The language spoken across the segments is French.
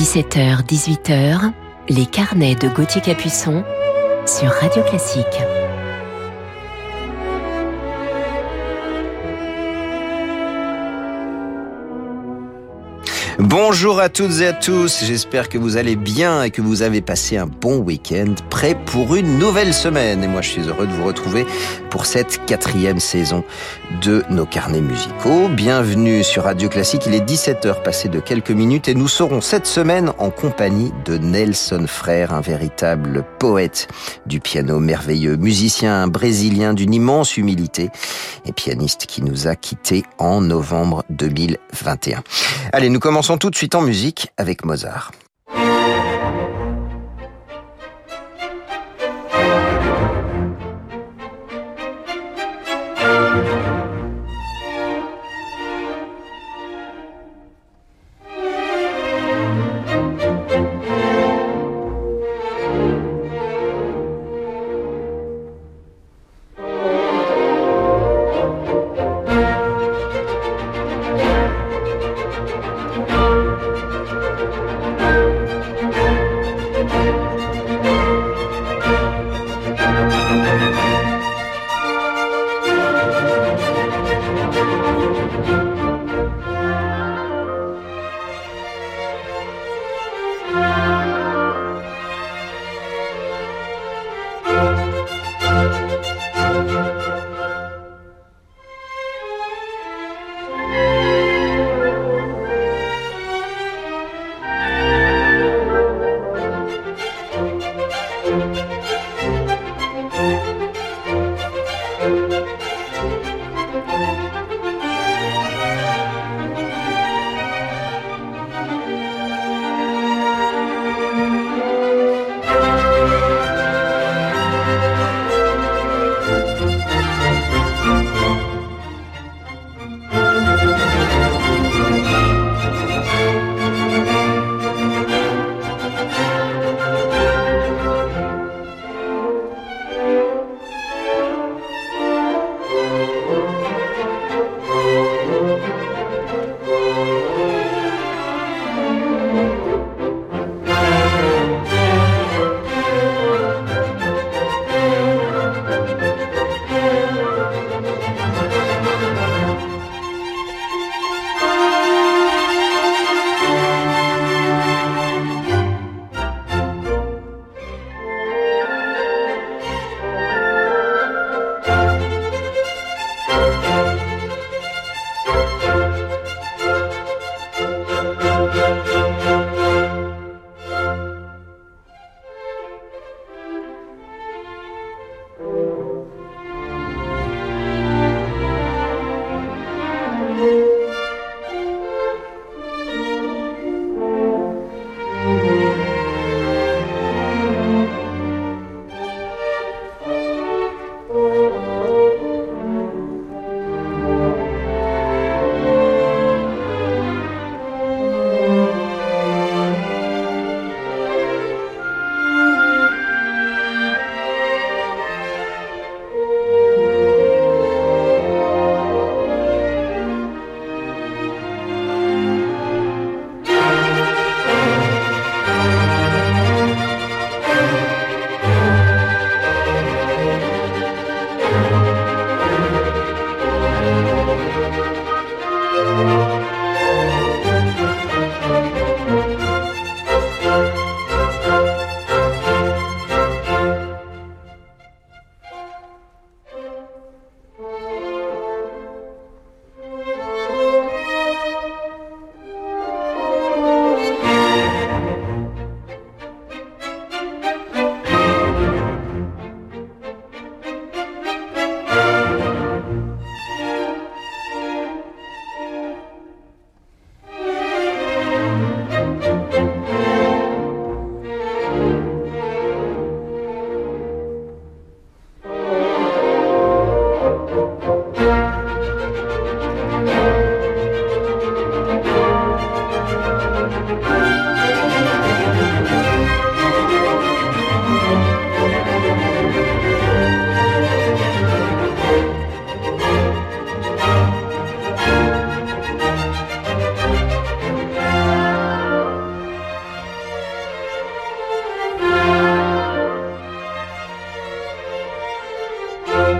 17h, 18h, les carnets de Gauthier Capuçon sur Radio Classique. Bonjour à toutes et à tous, j'espère que vous allez bien et que vous avez passé un bon week-end, prêt pour une nouvelle semaine. Et moi je suis heureux de vous retrouver pour cette 4e saison de nos carnets musicaux. Bienvenue sur Radio Classique, il est 17h passé de quelques minutes et nous serons cette semaine en compagnie de Nelson Frère, un véritable poète du piano merveilleux, musicien brésilien d'une immense humilité et pianiste qui nous a quittés en novembre 2021. Allez, nous commençons tout de suite en musique avec Mozart.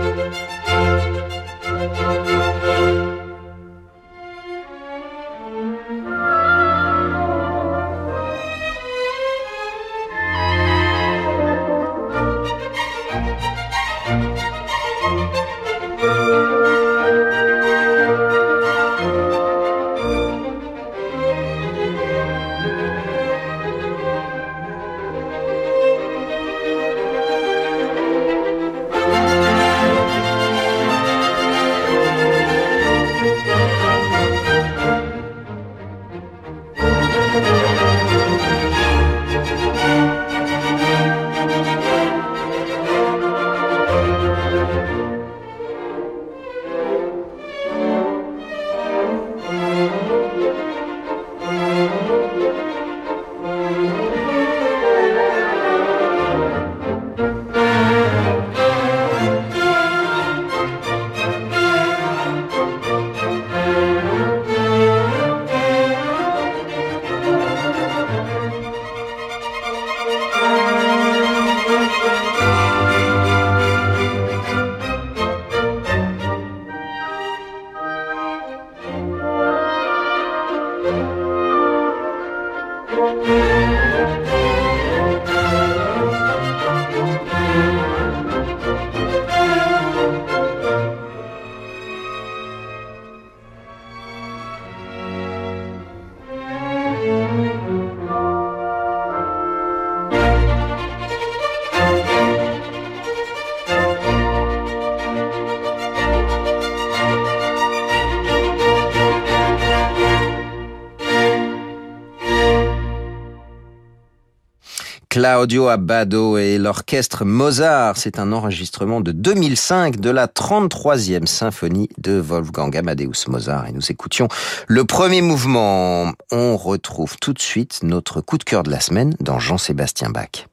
Claudio Abbado et l'orchestre Mozart, c'est un enregistrement de 2005 de la 33e symphonie de Wolfgang Amadeus Mozart. Et nous écoutions le premier mouvement. On retrouve tout de suite notre coup de cœur de la semaine dans Jean-Sébastien Bach.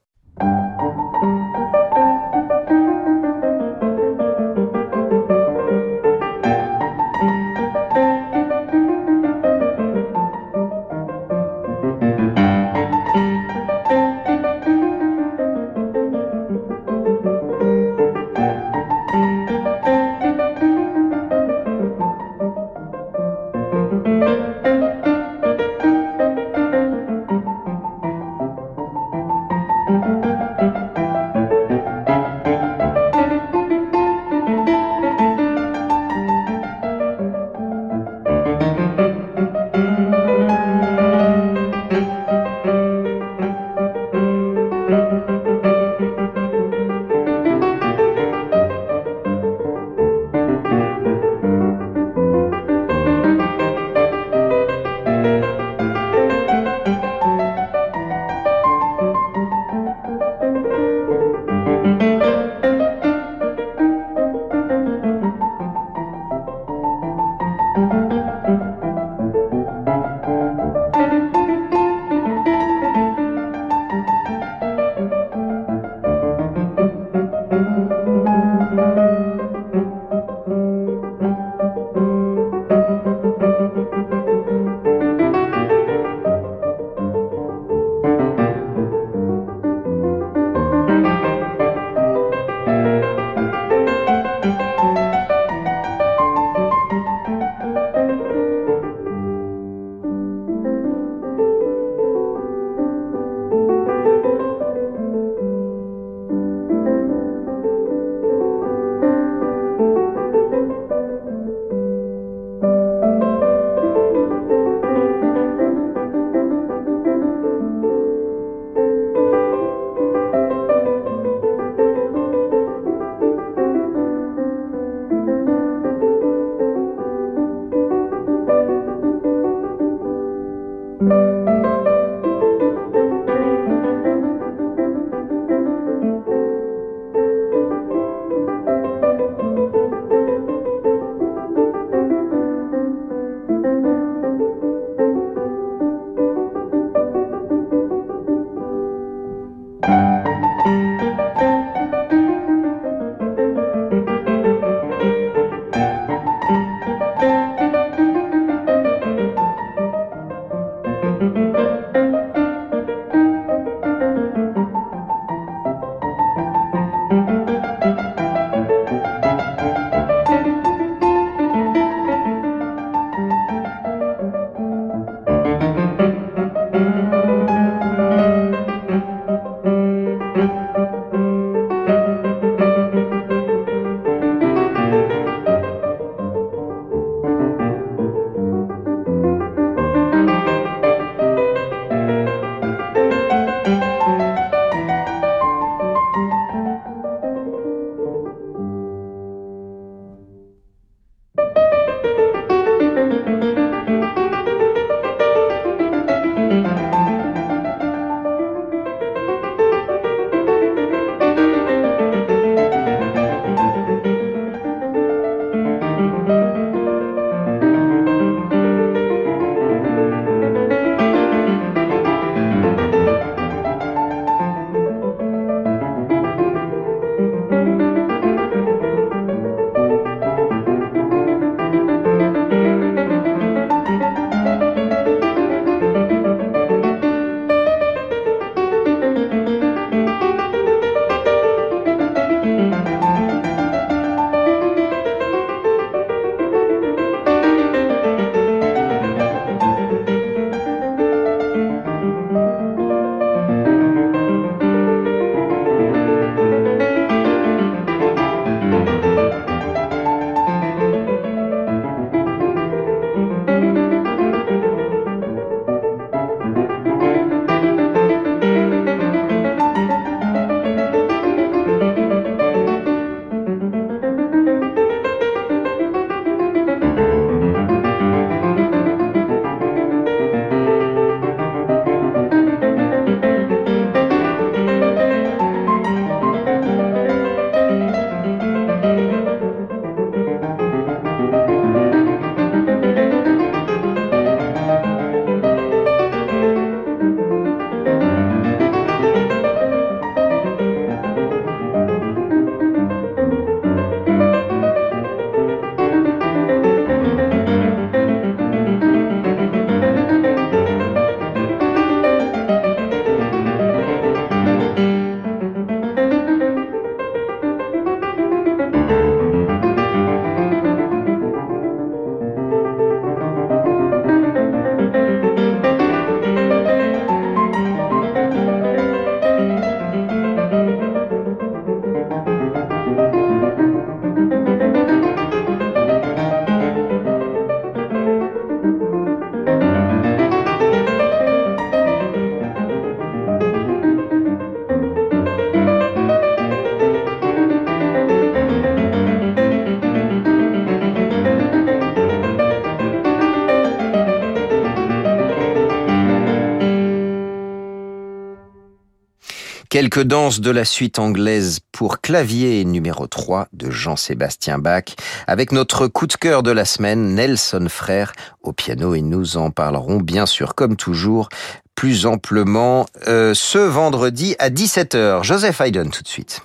Quelques danses de la suite anglaise pour clavier numéro 3 de Jean-Sébastien Bach, avec notre coup de cœur de la semaine, Nelson Frère, au piano, et nous en parlerons bien sûr, comme toujours, plus amplement ce vendredi à 17h. Joseph Haydn tout de suite.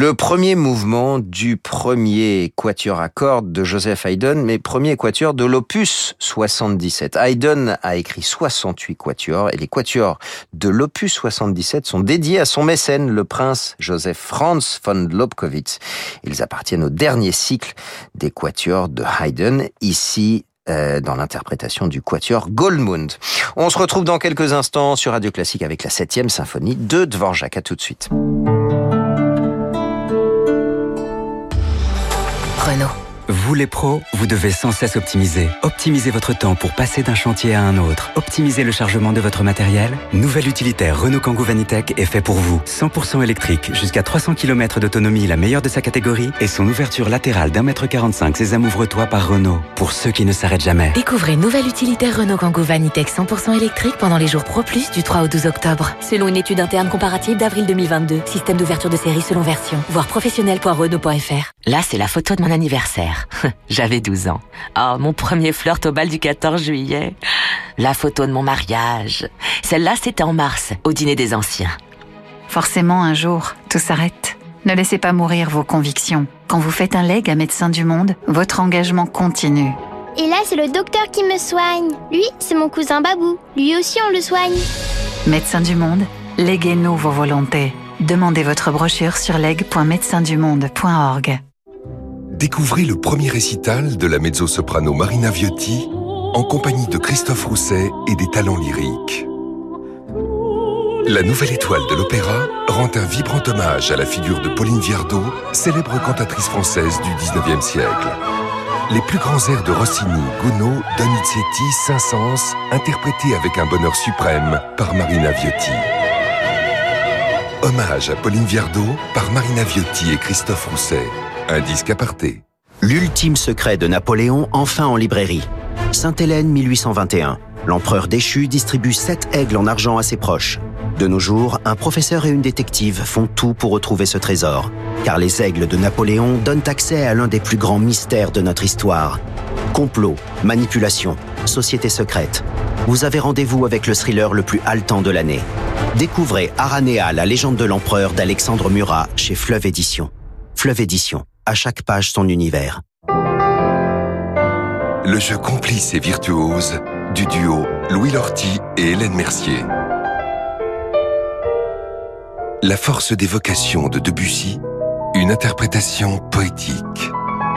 Le premier mouvement du premier quatuor à cordes de Joseph Haydn, mais premier quatuor de l'opus 77. Haydn a écrit 68 quatuors et les quatuors de l'opus 77 sont dédiés à son mécène, le prince Joseph Franz von Lobkowitz. Ils appartiennent au dernier cycle des quatuors de Haydn, ici dans l'interprétation du quatuor Goldmund. On se retrouve dans quelques instants sur Radio Classique avec la 7e symphonie de Dvorak. À tout de suite. Renault. Vous les pros, vous devez sans cesse optimiser. Optimisez votre temps pour passer d'un chantier à un autre. Optimisez le chargement de votre matériel. Nouvel utilitaire Renault Kangoo Vanitech est fait pour vous. 100% électrique, jusqu'à 300 km d'autonomie, la meilleure de sa catégorie, et son ouverture latérale d'1,45 m Sésame ouvre-toi par Renault. Pour ceux qui ne s'arrêtent jamais. Découvrez nouvel utilitaire Renault Kangoo Vanitech 100% électrique pendant les jours Pro Plus du 3 au 12 octobre. Selon une étude interne comparative d'avril 2022. Système d'ouverture de série selon version. Voir professionnel.renault.fr. Là, c'est la photo de mon anniversaire. J'avais 12 ans. Oh, mon premier flirt au bal du 14 juillet. La photo de mon mariage. Celle-là, c'était en mars, au dîner des anciens. Forcément, un jour, tout s'arrête. Ne laissez pas mourir vos convictions. Quand vous faites un leg à Médecins du Monde, votre engagement continue. Et là, c'est le docteur qui me soigne. Lui, c'est mon cousin Babou. Lui aussi, on le soigne. Médecins du Monde, léguez-nous vos volontés. Demandez votre brochure sur leg.médecindumonde.org. Découvrez le premier récital de la mezzo-soprano Marina Viotti en compagnie de Christophe Rousset et des talents lyriques. La nouvelle étoile de l'opéra rend un vibrant hommage à la figure de Pauline Viardot, célèbre cantatrice française du XIXe siècle. Les plus grands airs de Rossini, Gounod, Donizetti, Saint-Saëns, interprétés avec un bonheur suprême par Marina Viotti. Hommage à Pauline Viardot par Marina Viotti et Christophe Rousset. Un disque aparté. L'ultime secret de Napoléon, enfin en librairie. Sainte-Hélène, 1821. L'empereur déchu distribue 7 aigles en argent à ses proches. De nos jours, un professeur et une détective font tout pour retrouver ce trésor. Car les aigles de Napoléon donnent accès à l'un des plus grands mystères de notre histoire. Complot, manipulation, société secrète. Vous avez rendez-vous avec le thriller le plus haletant de l'année. Découvrez Aranéa, la légende de l'empereur d'Alexandre Murat chez Fleuve Édition. Fleuve Édition. À chaque page son univers. Le jeu complice et virtuose du duo Louis Lorty et Hélène Mercier. La force d'évocation de Debussy, une interprétation poétique.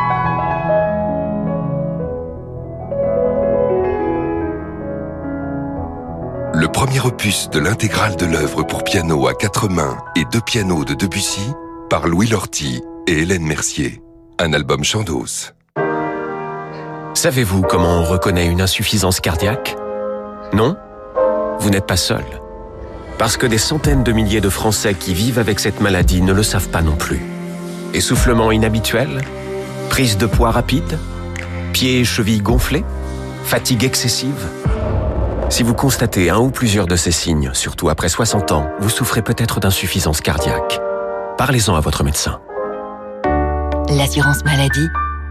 Le premier opus de l'intégrale de l'œuvre pour piano à 4 mains et 2 pianos de Debussy par Louis Lorty et Hélène Mercier. Un album Chandos. Savez-vous comment on reconnaît une insuffisance cardiaque ? Non ? Vous n'êtes pas seul. Parce que des centaines de milliers de Français qui vivent avec cette maladie ne le savent pas non plus. Essoufflement inhabituel ? Prise de poids rapide ? Pieds et chevilles gonflés ? Fatigue excessive ? Si vous constatez un ou plusieurs de ces signes, surtout après 60 ans, vous souffrez peut-être d'insuffisance cardiaque. Parlez-en à votre médecin. L'assurance maladie.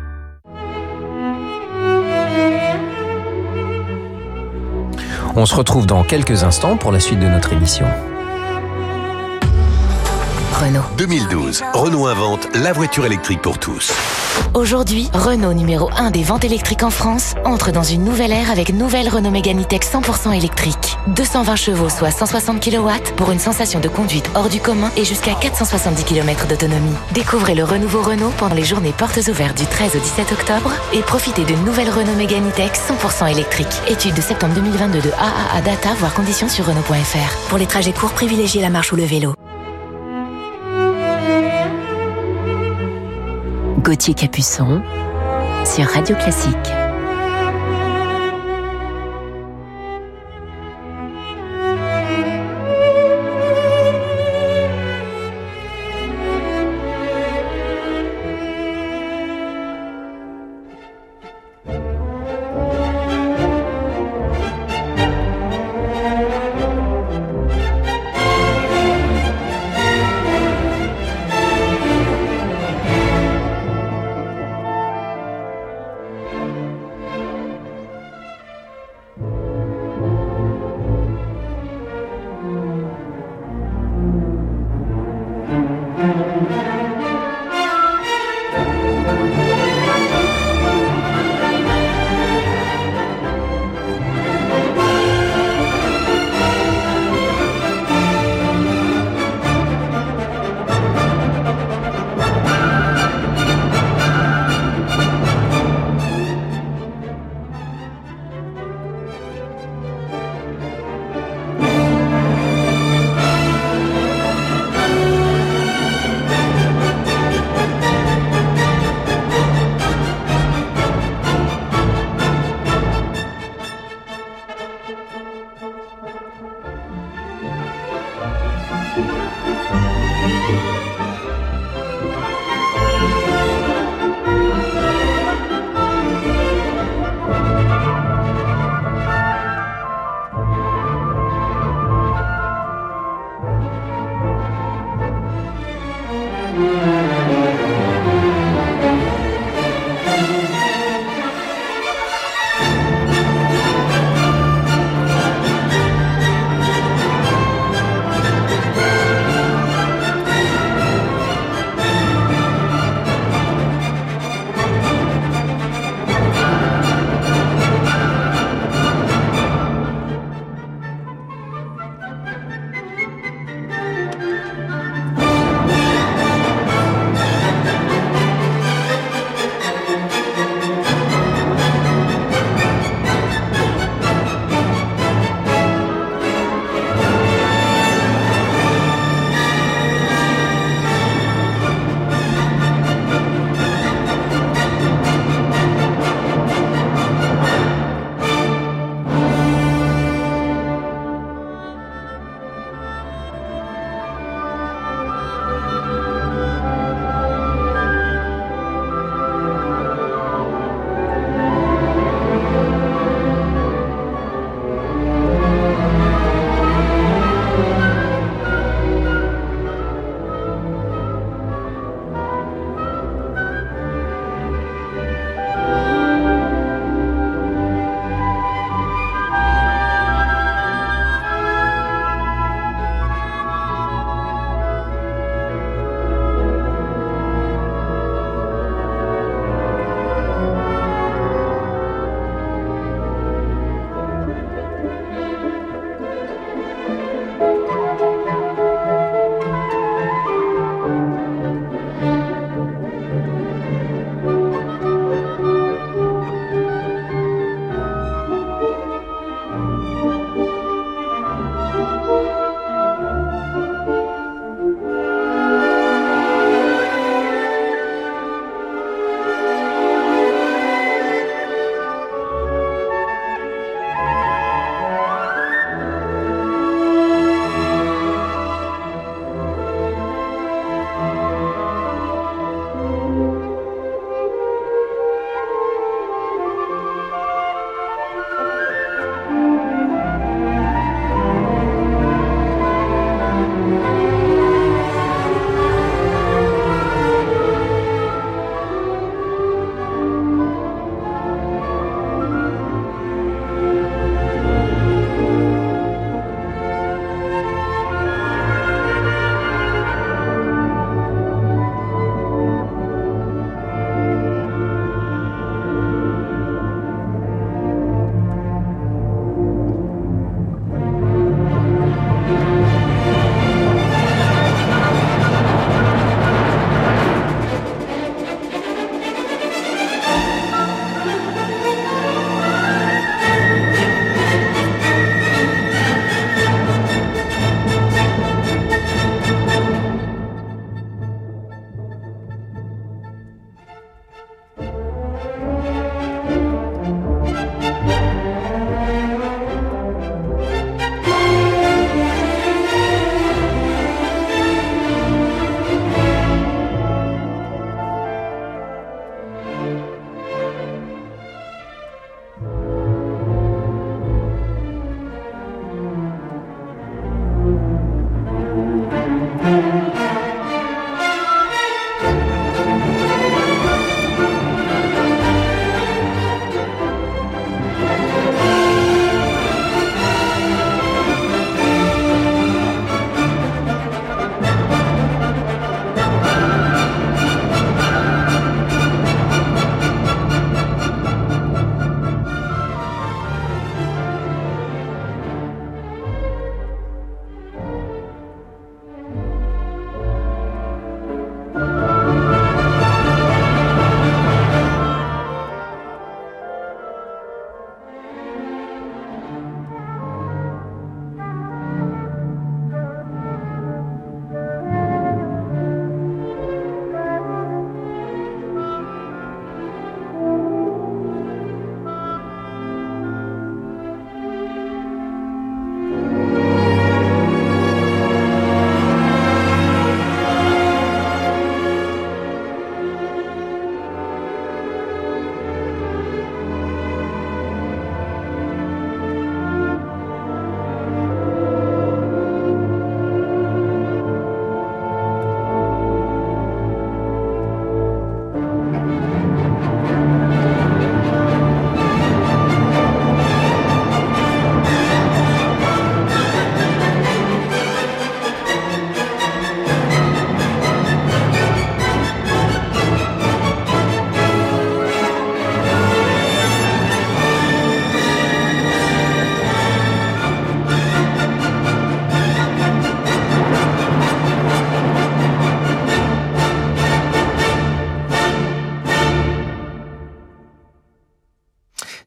On se retrouve dans quelques instants pour la suite de notre émission. Renault. 2012, Renault invente la voiture électrique pour tous. Aujourd'hui, Renault numéro 1 des ventes électriques en France entre dans une nouvelle ère avec nouvelle Renault Mégane E-Tech 100% électrique. 220 chevaux, soit 160 kW, pour une sensation de conduite hors du commun et jusqu'à 470 km d'autonomie. Découvrez le renouveau Renault pendant les journées portes ouvertes du 13 au 17 octobre et profitez d'une nouvelle Renault Mégane E-Tech 100% électrique. Étude de septembre 2022 de AAA Data, voire conditions sur Renault.fr. Pour les trajets courts, privilégiez la marche ou le vélo. Gauthier Capuçon sur Radio Classique.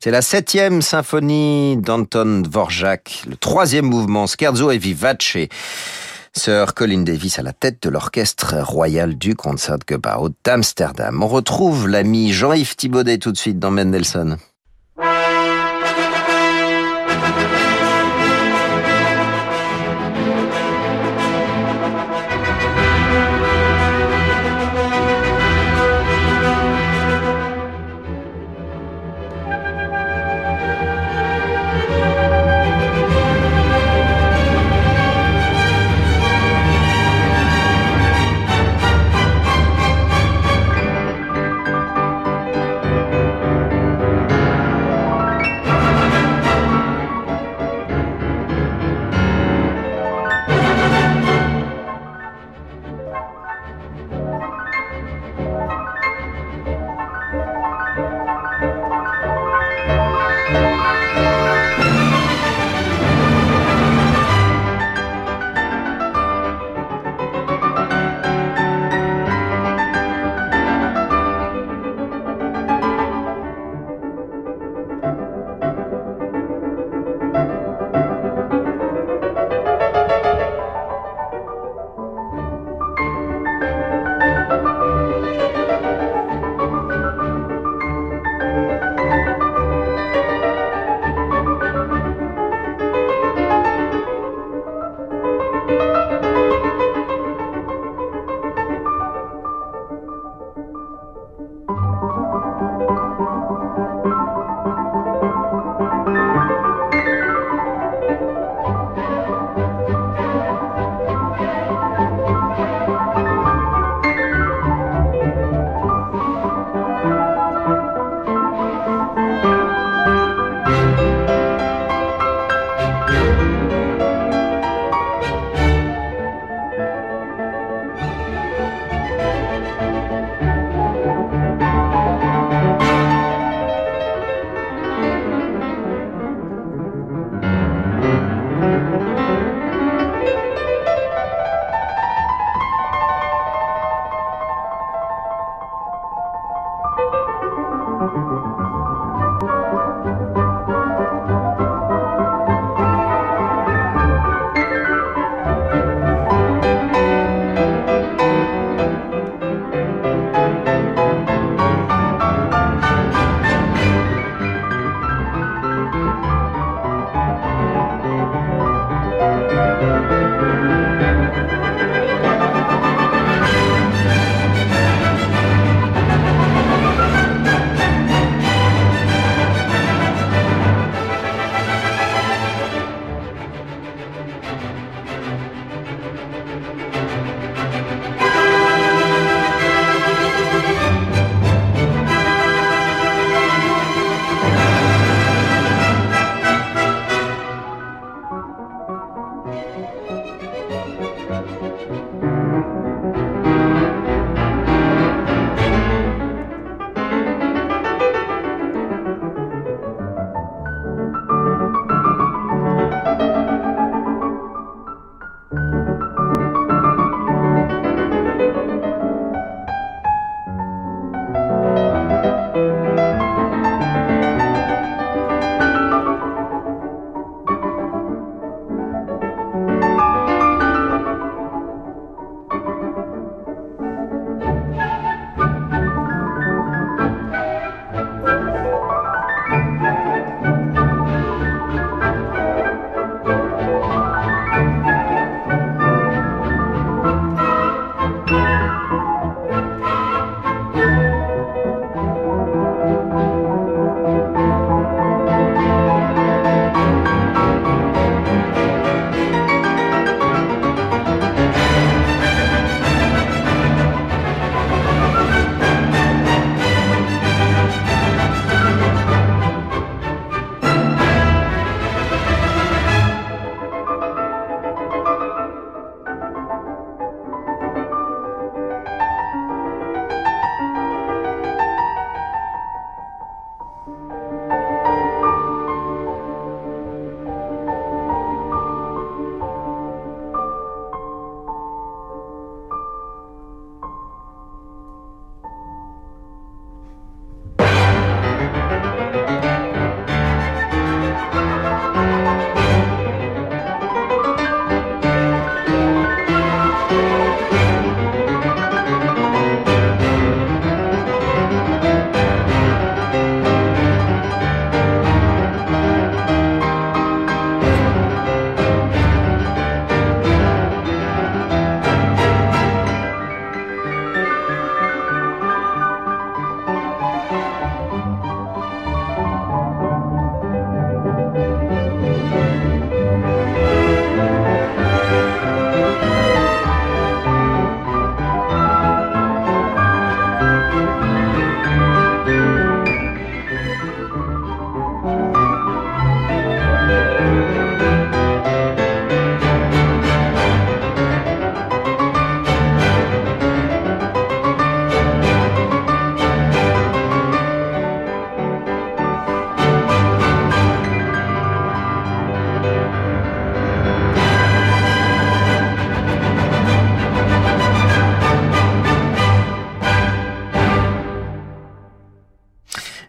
C'est la 7e symphonie d'Anton Dvorak, le 3e mouvement, Scherzo e Vivace. Sir Colin Davis à la tête de l'orchestre royal du Concertgebouw d'Amsterdam. On retrouve l'ami Jean-Yves Thibaudet tout de suite dans Mendelssohn.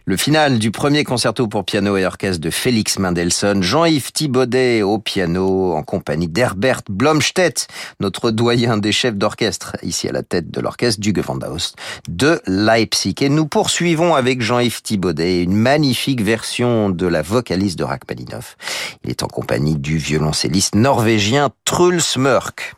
Le final du premier concerto pour piano et orchestre de Félix Mendelssohn, Jean-Yves Thibaudet au piano en compagnie d'Herbert Blomstedt, notre doyen des chefs d'orchestre, ici à la tête de l'orchestre du Gewandhaus de Leipzig. Et nous poursuivons avec Jean-Yves Thibaudet une magnifique version de la vocaliste de Rachmaninoff. Il est en compagnie du violoncelliste norvégien Truls Mørk.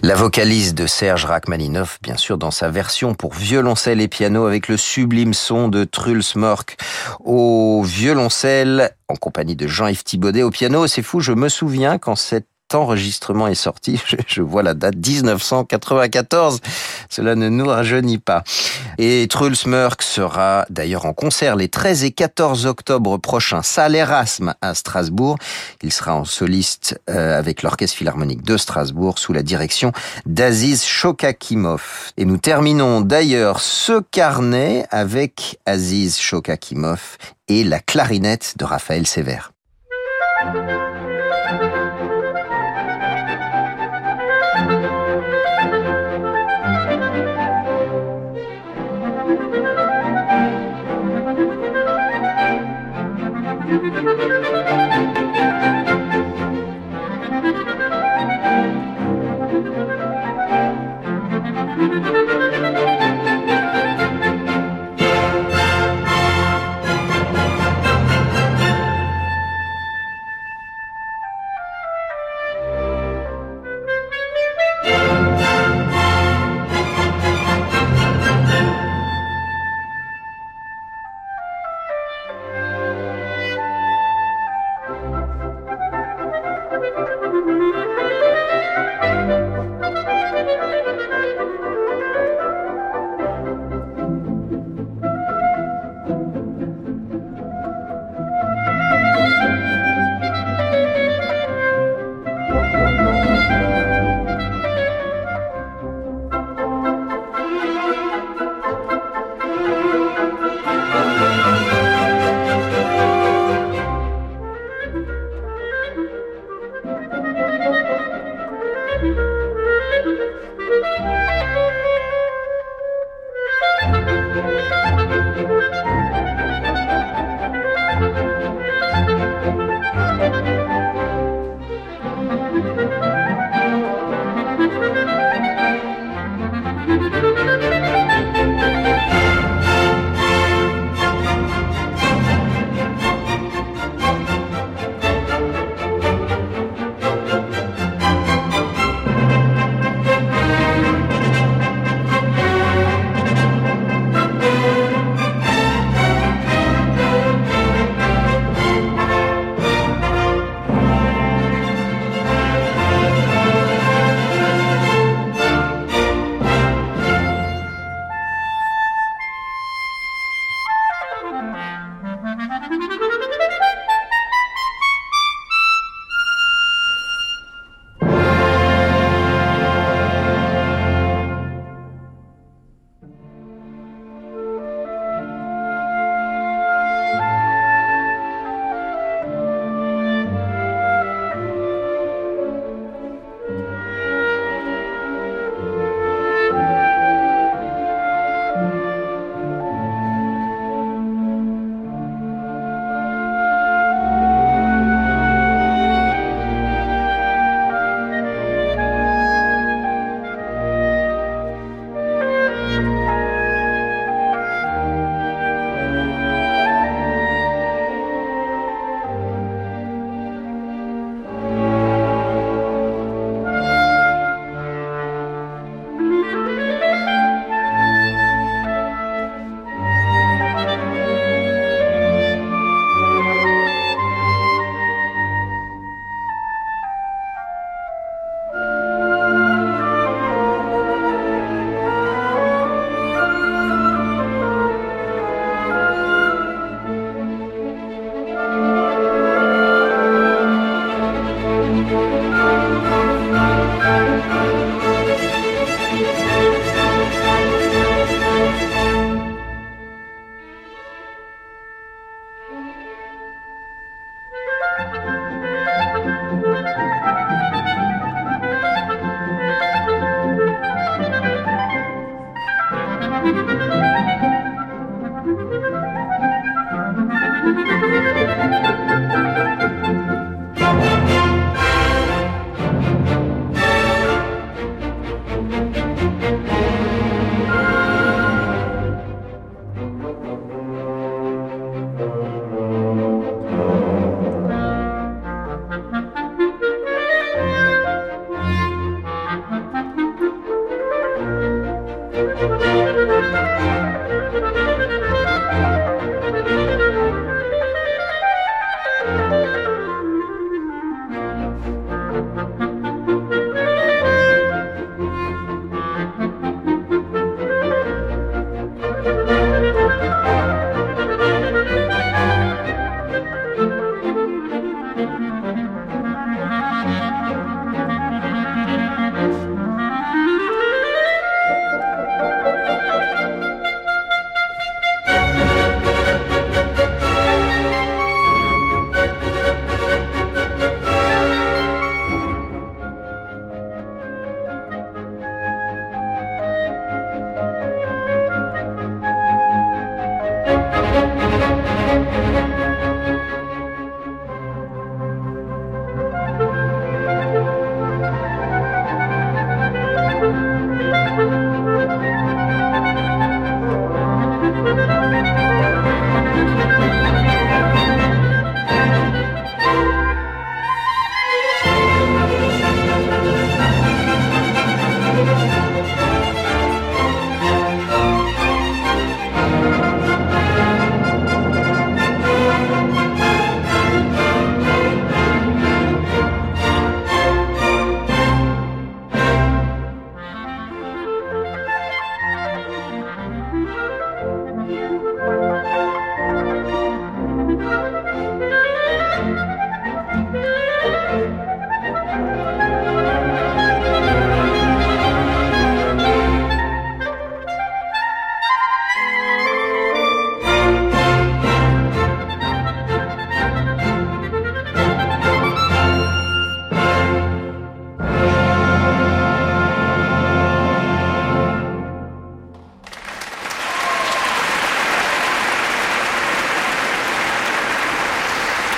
La vocalise de Serge Rachmaninoff, bien sûr, dans sa version pour violoncelle et piano avec le sublime son de Truls Mørk au violoncelle en compagnie de Jean-Yves Thibaudet au piano. C'est fou, je me souviens quand cet enregistrement est sorti, je vois la date 1994, cela ne nous rajeunit pas. Et Truls Mørk sera d'ailleurs en concert les 13 et 14 octobre prochains, salle Erasme à Strasbourg. Il sera en soliste avec l'Orchestre Philharmonique de Strasbourg sous la direction d'Aziz Shokakimov. Et nous terminons d'ailleurs ce carnet avec Aziz Shokakimov et la clarinette de Raphaël Sévère.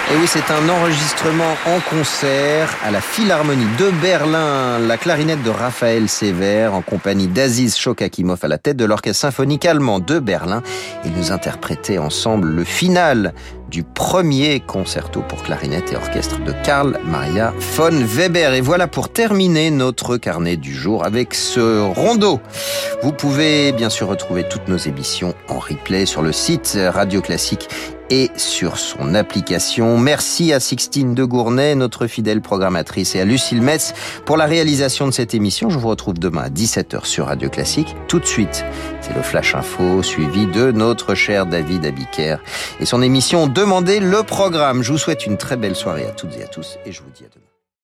Et oui, c'est un enregistrement en concert à la Philharmonie de Berlin. La clarinette de Raphaël Sévère en compagnie d'Aziz Shokakimov à la tête de l'orchestre symphonique allemand de Berlin. Ils nous interprétaient ensemble le final du premier concerto pour clarinette et orchestre de Carl Maria von Weber. Et voilà pour terminer notre carnet du jour avec ce rondo. Vous pouvez bien sûr retrouver toutes nos émissions en replay sur le site Radio Classique et sur son application. Merci à Sixtine de Gournay, notre fidèle programmatrice, et à Lucille Metz pour la réalisation de cette émission. Je vous retrouve demain à 17h sur Radio Classique. Tout de suite, c'est le Flash Info, suivi de notre cher David Abiker et son émission Demandez le programme. Je vous souhaite une très belle soirée à toutes et à tous, et je vous dis à demain.